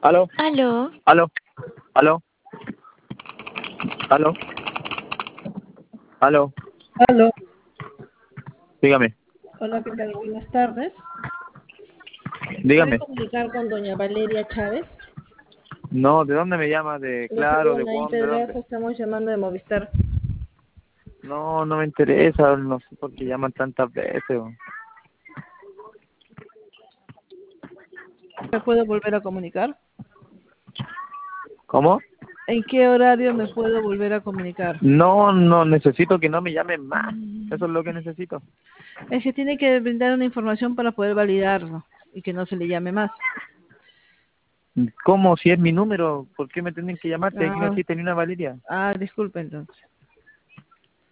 Aló, Aló, aló, aló, aló, aló, Aló, dígame, hola, ¿qué tal? Buenas tardes. ¿Me puede dígame. comunicar con doña Valeria Chávez? No, ¿de dónde me llama? ¿De Le Claro, saluda de Nain WOM, de Pedraza, dónde? estamos llamando de Movistar. No, no me interesa, no sé por qué llaman tantas veces. ¿Me puedo volver a comunicar? ¿Cómo? ¿En qué horario me puedo volver a comunicar? No, no, necesito que no me llamen más. Eso es lo que necesito. Es que tiene que brindar una información para poder validarlo y que no se le llame más. ¿Cómo? Si es mi número, ¿por qué me tienen que llamar si aquí no Ah, existe ni una Valeria? disculpe entonces.